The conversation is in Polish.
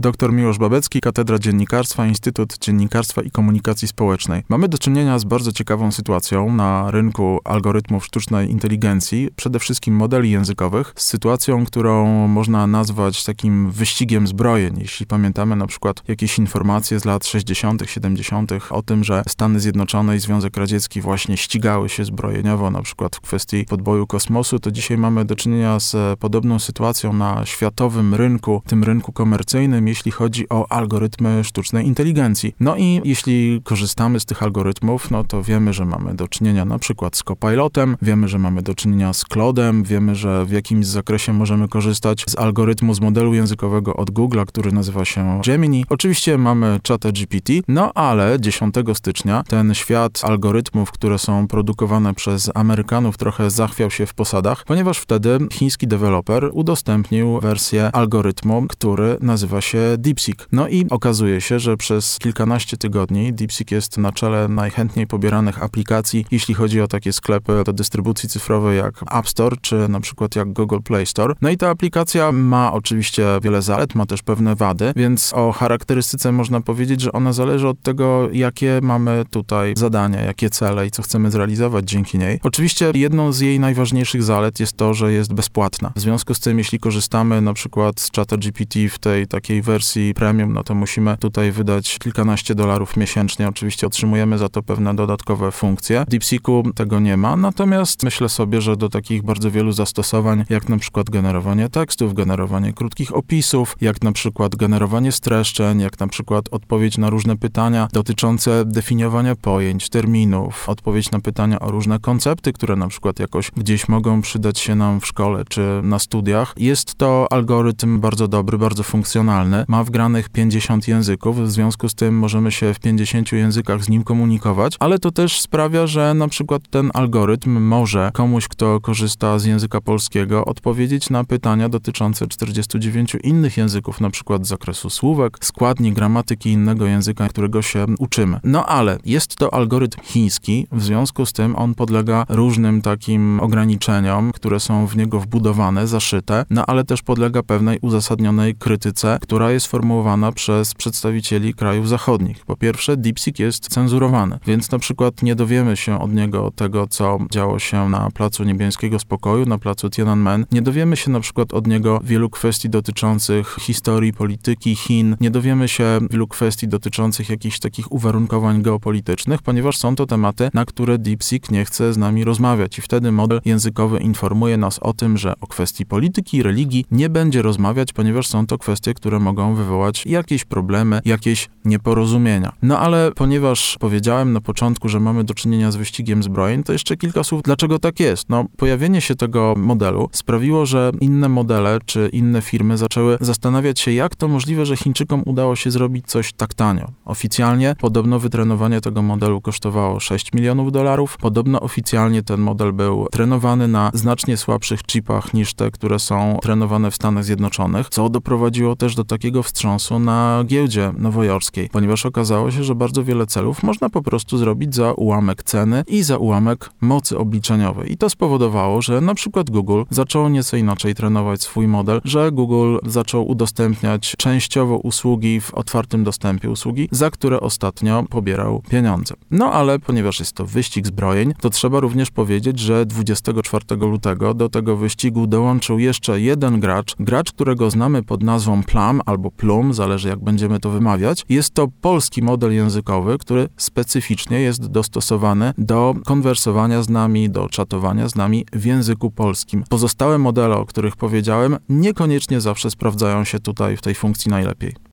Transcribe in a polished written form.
Dr Miłosz Babecki, Katedra Dziennikarstwa, Instytut Dziennikarstwa i Komunikacji Społecznej. Mamy do czynienia z bardzo ciekawą sytuacją na rynku algorytmów sztucznej inteligencji, przede wszystkim modeli językowych, z sytuacją, którą można nazwać takim wyścigiem zbrojeń. Jeśli pamiętamy na przykład jakieś informacje z lat 60., 70. o tym, że Stany Zjednoczone i Związek Radziecki właśnie ścigały się zbrojeniowo, na przykład w kwestii podboju kosmosu, to dzisiaj mamy do czynienia z podobną sytuacją na światowym rynku, tym rynku komercyjnym, jeśli chodzi o algorytmy sztucznej inteligencji. No i jeśli korzystamy z tych algorytmów, no to wiemy, że mamy do czynienia na przykład z Copilotem, wiemy, że mamy do czynienia z Claude'em, wiemy, że w jakimś zakresie możemy korzystać z algorytmu, z modelu językowego od Google'a, który nazywa się Gemini. Oczywiście mamy ChatGPT, no ale 10 stycznia ten świat algorytmów, które są produkowane przez Amerykanów, trochę zachwiał się w posadach, ponieważ wtedy chiński deweloper udostępnił wersję algorytmu, który nazywa się DeepSeek. No i okazuje się, że przez kilkanaście tygodni DeepSeek jest na czele najchętniej pobieranych aplikacji, jeśli chodzi o takie sklepy do dystrybucji cyfrowej jak App Store, czy na przykład jak Google Play Store. No i ta aplikacja ma oczywiście wiele zalet, ma też pewne wady, więc o charakterystyce można powiedzieć, że ona zależy od tego, jakie mamy tutaj zadania, jakie cele i co chcemy zrealizować dzięki niej. Oczywiście jedną z jej najważniejszych zalet jest to, że jest bezpłatna. W związku z tym, jeśli korzystamy na przykład z ChatGPT w tej takiej wersji premium, no to musimy tutaj wydać kilkanaście dolarów miesięcznie. Oczywiście otrzymujemy za to pewne dodatkowe funkcje. W DeepSeeku tego nie ma, natomiast myślę sobie, że do takich bardzo wielu zastosowań, jak na przykład generowanie tekstów, generowanie krótkich opisów, jak na przykład generowanie streszczeń, jak na przykład odpowiedź na różne pytania dotyczące definiowania pojęć, terminów, odpowiedź na pytania o różne koncepty, które na przykład jakoś gdzieś mogą przydać się nam w szkole czy na studiach. Jest to algorytm bardzo dobry, bardzo funkcjonalny. Ma wgranych 50 języków, w związku z tym możemy się w 50 językach z nim komunikować, ale to też sprawia, że na przykład ten algorytm może komuś, kto korzysta z języka polskiego, odpowiedzieć na pytania dotyczące 49 innych języków, na przykład z zakresu słówek, składni, gramatyki innego języka, którego się uczymy. No ale jest to algorytm chiński, w związku z tym on podlega różnym takim ograniczeniom, które są w niego wbudowane, zaszyte, no ale też podlega pewnej uzasadnionej krytyce, która jest formułowana przez przedstawicieli krajów zachodnich. Po pierwsze, DeepSeek jest cenzurowany, więc na przykład nie dowiemy się od niego tego, co działo się na Placu Niebiańskiego Spokoju, na Placu Tiananmen. Nie dowiemy się na przykład od niego wielu kwestii dotyczących historii, polityki Chin. Nie dowiemy się wielu kwestii dotyczących jakichś takich uwarunkowań geopolitycznych, ponieważ są to tematy, na które DeepSeek nie chce z nami rozmawiać i wtedy model językowy informuje nas o tym, że o kwestii polityki i religii nie będzie rozmawiać, ponieważ są to kwestie, które mogą wywołać jakieś problemy, jakieś nieporozumienia. No ale ponieważ powiedziałem na początku, że mamy do czynienia z wyścigiem zbrojeń, to jeszcze kilka słów, dlaczego tak jest. No, pojawienie się tego modelu sprawiło, że inne modele czy inne firmy zaczęły zastanawiać się, jak to możliwe, że Chińczykom udało się zrobić coś tak tanio. Oficjalnie podobno wytrenowanie tego modelu kosztowało $6 milionów. Podobno oficjalnie ten model był trenowany na znacznie słabszych chipach niż te, które są trenowane w Stanach Zjednoczonych, co doprowadziło też do takiego wstrząsu na giełdzie nowojorskiej, ponieważ okazało się, że bardzo wiele celów można po prostu zrobić za ułamek ceny i za ułamek mocy obliczeniowej. I to spowodowało, że na przykład Google zaczęło nieco inaczej trenować swój model, że Google zaczął udostępniać częściowo usługi w otwartym dostępie, usługi, za które ostatnio pobierał pieniądze. No ale ponieważ jest to wyścig zbrojeń, to trzeba również powiedzieć, że 24 lutego do tego wyścigu dołączył jeszcze jeden gracz, którego znamy pod nazwą Plum albo Plum, zależy jak będziemy to wymawiać. Jest to polski model językowy, który specyficznie jest dostosowany do konwersowania z nami, do czatowania z nami w języku polskim. Pozostałe modele, o których powiedziałem, niekoniecznie zawsze sprawdzają się tutaj w tej funkcji najlepiej.